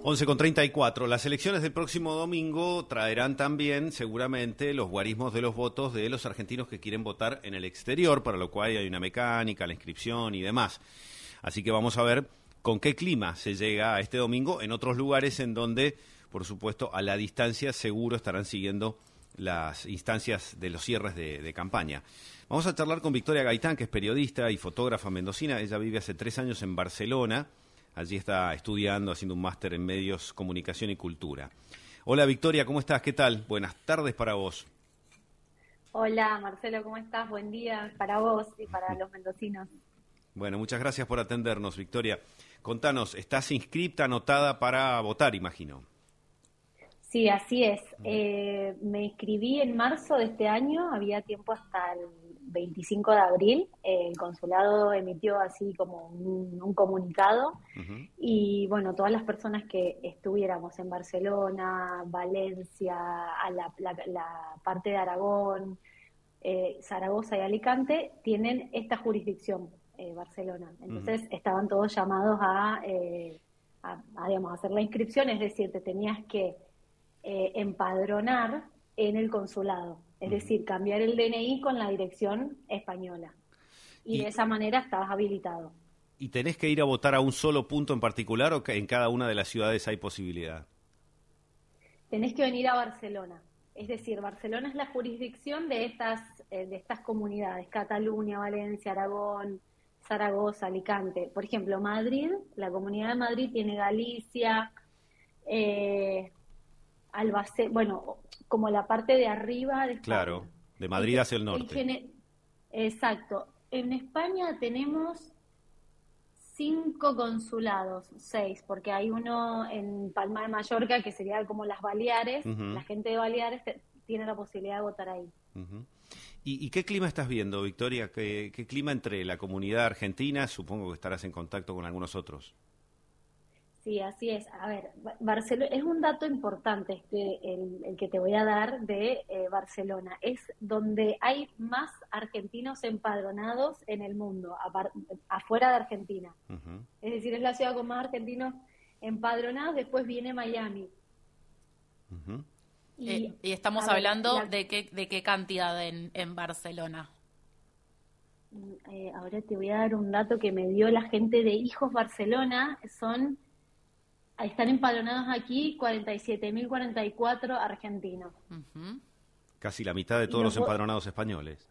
11:34. Las elecciones del próximo domingo traerán también, seguramente, los guarismos de los votos de los argentinos que quieren votar en el exterior, para lo cual hay una mecánica, la inscripción y demás. Así que vamos a ver con qué clima se llega a este domingo en otros lugares en donde, por supuesto, a la distancia seguro estarán siguiendo las instancias de los cierres de campaña. Vamos a charlar con Victoria Gaitán, que es periodista y fotógrafa mendocina. Ella vive hace 3 años en Barcelona. Allí está estudiando, haciendo un máster en medios, comunicación y cultura. Hola Victoria, ¿cómo estás? ¿Qué tal? Buenas tardes para vos. Hola Marcelo, ¿cómo estás? Buen día para vos y para los mendocinos. Bueno, muchas gracias por atendernos, Victoria. Contanos, ¿estás inscripta, anotada para votar, imagino? Sí, así es. Me inscribí en marzo de este año, había tiempo hasta el 25 de abril. El consulado emitió así como un comunicado. Y bueno, todas las personas que estuviéramos en Barcelona, Valencia, a la parte de Aragón, Zaragoza y Alicante, tienen esta jurisdicción, Barcelona. Entonces estaban todos llamados digamos, a hacer la inscripción, es decir, te tenías que empadronar en el consulado, es decir, cambiar el DNI con la dirección española. Y de esa manera estabas habilitado. ¿Y tenés que ir a votar a un solo punto en particular o que en cada una de las ciudades hay posibilidad? Tenés que venir a Barcelona. Es decir, Barcelona es la jurisdicción de estas comunidades: Cataluña, Valencia, Aragón, Zaragoza, Alicante. Por ejemplo, Madrid, la Comunidad de Madrid tiene Galicia, Albacete, bueno, como la parte de arriba de España. Claro, de Madrid hacia el norte. Exacto. En España tenemos 5 consulados, 6, porque hay uno en Palma de Mallorca, que sería como las Baleares. La gente de Baleares tiene la posibilidad de votar ahí. ¿Y qué clima estás viendo, Victoria? ¿Qué clima entre la comunidad argentina? Supongo que estarás en contacto con algunos otros. Sí, así es. A ver, Barcelona es un dato importante el que te voy a dar de Barcelona. Es donde hay más argentinos empadronados en el mundo, afuera de Argentina. Es decir, es la ciudad con más argentinos empadronados. Después viene Miami. Y estamos hablando de qué cantidad en Barcelona. Ahora te voy a dar un dato que me dio la gente de Hijos Barcelona. Están empadronados aquí 47.044 argentinos. Casi la mitad de todos los empadronados españoles.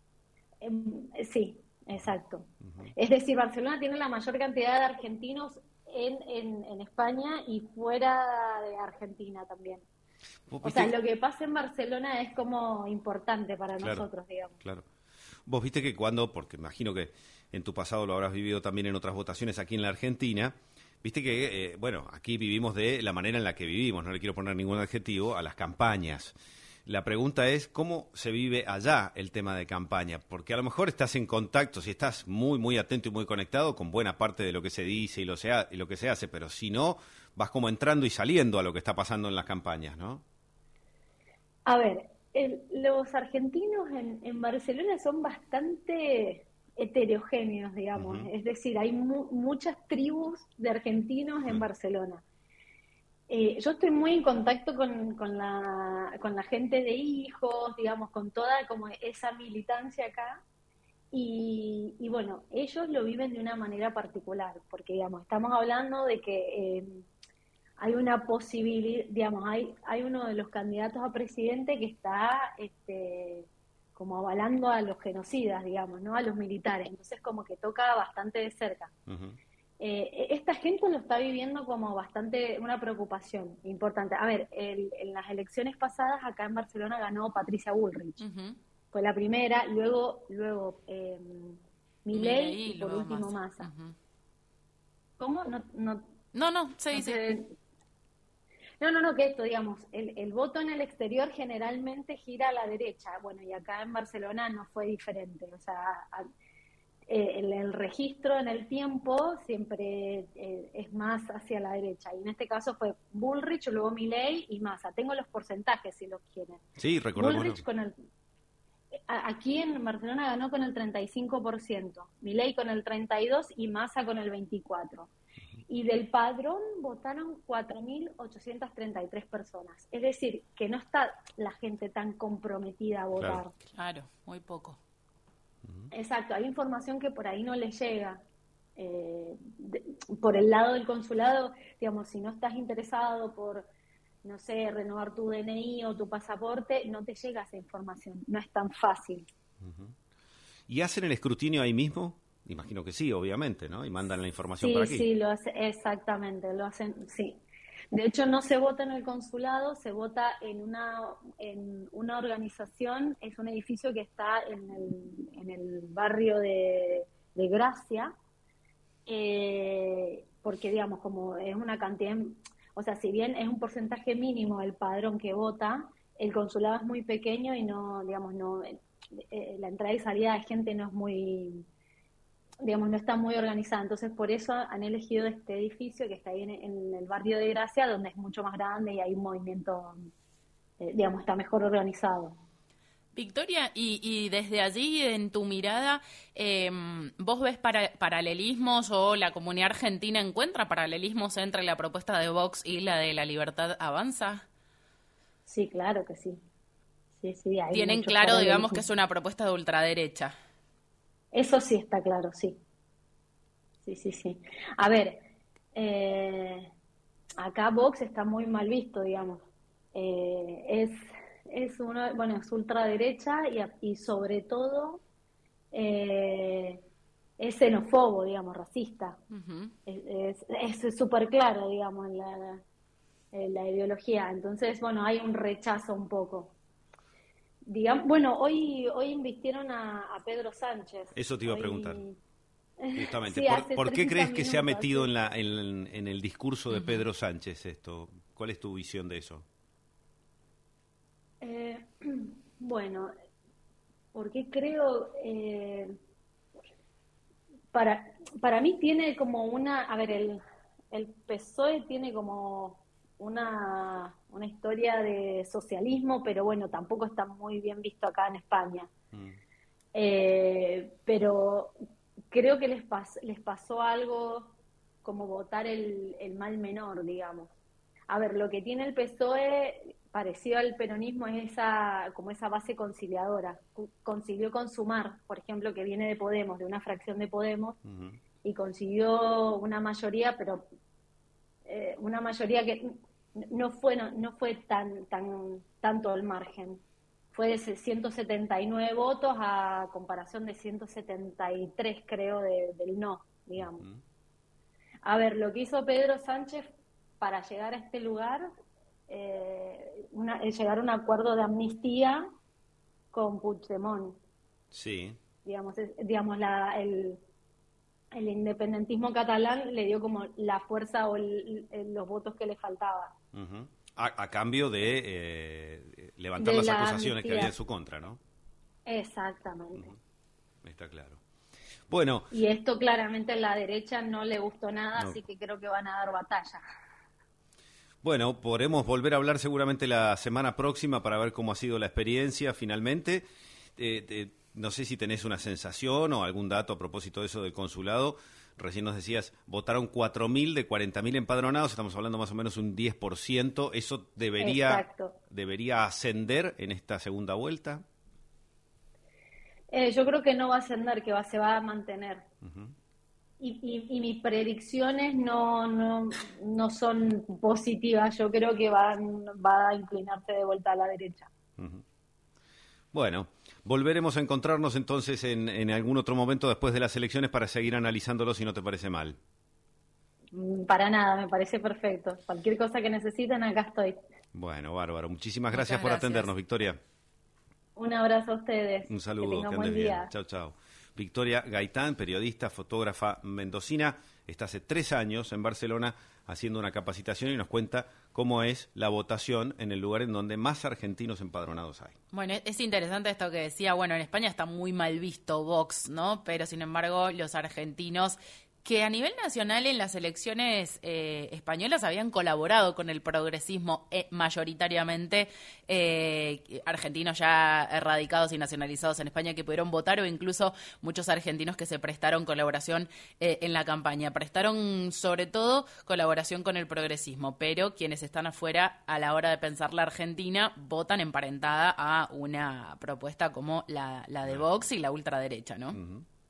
Sí, exacto. Es decir, Barcelona tiene la mayor cantidad de argentinos en España y fuera de Argentina también. O sea, lo que pasa en Barcelona es como importante para nosotros, digamos. Claro. Vos viste que porque imagino que en tu pasado lo habrás vivido también en otras votaciones aquí en la Argentina. Viste que, aquí vivimos de la manera en la que vivimos, no le quiero poner ningún adjetivo a las campañas. La pregunta es, ¿cómo se vive allá el tema de campaña? Porque a lo mejor estás en contacto, si estás muy, muy atento y muy conectado con buena parte de lo que se dice y lo que se hace, pero si no, vas como entrando y saliendo a lo que está pasando en las campañas, ¿no? A ver, los argentinos en Barcelona son bastante heterogéneos, digamos. Es decir, hay muchas tribus de argentinos en Barcelona. Yo estoy muy en contacto con la gente de Hijos, digamos, con toda como esa militancia acá. Y bueno, ellos lo viven de una manera particular, porque, digamos, estamos hablando de que hay una posibilidad, digamos, hay uno de los candidatos a presidente que está como avalando a los genocidas, digamos, ¿no? A los militares. Entonces como que toca bastante de cerca. Esta gente lo está viviendo como bastante una preocupación importante. A ver, en las elecciones pasadas acá en Barcelona ganó Patricia Bullrich. Fue la primera, luego Milei y por último Massa. ¿Cómo? No, se dice... No, que esto, digamos, el voto en el exterior generalmente gira a la derecha. Bueno, y acá en Barcelona no fue diferente. O sea, el registro en el tiempo siempre es más hacia la derecha. Y en este caso fue Bullrich, luego Milei y Massa. Tengo los porcentajes si los quieren. Sí, recordemos. Bullrich aquí en Barcelona ganó con el 35%, Milei con el 32% y Massa con el 24%. y del padrón votaron 4.833 personas. Es decir, que no está la gente tan comprometida a votar. Claro, muy poco. Exacto, hay información que por ahí no les llega. Por el lado del consulado, digamos, si no estás interesado por, no sé, renovar tu DNI o tu pasaporte, no te llega esa información, no es tan fácil. ¿Y hacen el escrutinio ahí mismo? Imagino que sí, obviamente, ¿no? Y mandan la información Sí, para aquí. Sí, lo hace, exactamente, lo hacen, sí. De hecho, no se vota en el consulado, se vota en una organización, es un edificio que está en el barrio de Gracia, porque, digamos, como es una cantidad, o sea, si bien es un porcentaje mínimo el padrón que vota, el consulado es muy pequeño y no, digamos, no, la entrada y salida de gente no es muy, digamos, no está muy organizada. Entonces, por eso han elegido este edificio que está ahí en el barrio de Gracia, donde es mucho más grande y hay un movimiento, digamos, está mejor organizado. Victoria, y desde allí, en tu mirada, ¿vos ves paralelismos o la comunidad argentina encuentra paralelismos entre la propuesta de Vox y la de La Libertad Avanza? Sí, claro que sí. Sí, hay Tienen claro, digamos, que es una propuesta de ultraderecha. Eso sí está claro, sí. Sí. A ver, acá Vox está muy mal visto, digamos. Es ultraderecha y sobre todo es xenófobo, digamos, racista. Uh-huh. Es súper claro, digamos, en la ideología. Entonces, bueno, hay un rechazo un poco. Digamos, bueno, hoy invistieron a Pedro Sánchez. Eso te iba a preguntar. Justamente. Sí, ¿Por qué crees que se ha metido sí. en el discurso de Pedro Sánchez esto? ¿Cuál es tu visión de eso? Bueno, porque creo, para mí tiene como a ver, el PSOE tiene como una historia de socialismo, pero bueno, tampoco está muy bien visto acá en España. Pero creo que les pasó algo como votar el mal menor, digamos. A ver, lo que tiene el PSOE parecido al peronismo es como esa base conciliadora. Consiguió con Sumar, por ejemplo, que viene de Podemos, de una fracción de Podemos, y consiguió una mayoría, pero una mayoría que no fue tanto al margen. Fue de 179 votos a comparación de 173, creo, del no, digamos. A ver, lo que hizo Pedro Sánchez para llegar a este lugar, llegar a un acuerdo de amnistía con Puigdemont. Sí. Digamos, el independentismo catalán le dio como la fuerza o los votos que le faltaba. A cambio de levantar las acusaciones amnistía que había en su contra, ¿no? Exactamente. Está claro. Bueno. Y esto claramente a la derecha no le gustó nada, así que creo que van a dar batalla. Bueno, podremos volver a hablar seguramente la semana próxima para ver cómo ha sido la experiencia finalmente. No sé si tenés una sensación o algún dato a propósito de eso del consulado. Recién nos decías, votaron 4.000 de 40.000 empadronados, estamos hablando más o menos un 10%. ¿Eso debería ascender en esta segunda vuelta? Yo creo que no va a ascender, que se va a mantener. Y mis predicciones no son positivas. Yo creo que va a inclinarse de vuelta a la derecha. Bueno, volveremos a encontrarnos entonces en algún otro momento después de las elecciones para seguir analizándolo, si no te parece mal. Para nada, me parece perfecto. Cualquier cosa que necesiten, acá estoy. Bueno, bárbaro. Muchísimas gracias por atendernos, Victoria. Un abrazo a ustedes. Un saludo, que andes bien. Chau. Victoria Gaitán, periodista, fotógrafa mendocina, está hace 3 años en Barcelona haciendo una capacitación y nos cuenta cómo es la votación en el lugar en donde más argentinos empadronados hay. Bueno, es interesante esto que decía, bueno, en España está muy mal visto Vox, ¿no? Pero sin embargo los argentinos que a nivel nacional en las elecciones españolas habían colaborado con el progresismo mayoritariamente argentinos ya radicados y nacionalizados en España que pudieron votar, o incluso muchos argentinos que se prestaron colaboración en la campaña. Prestaron sobre todo colaboración con el progresismo, pero quienes están afuera a la hora de pensar la Argentina votan emparentada a una propuesta como la de Vox y la ultraderecha, ¿no?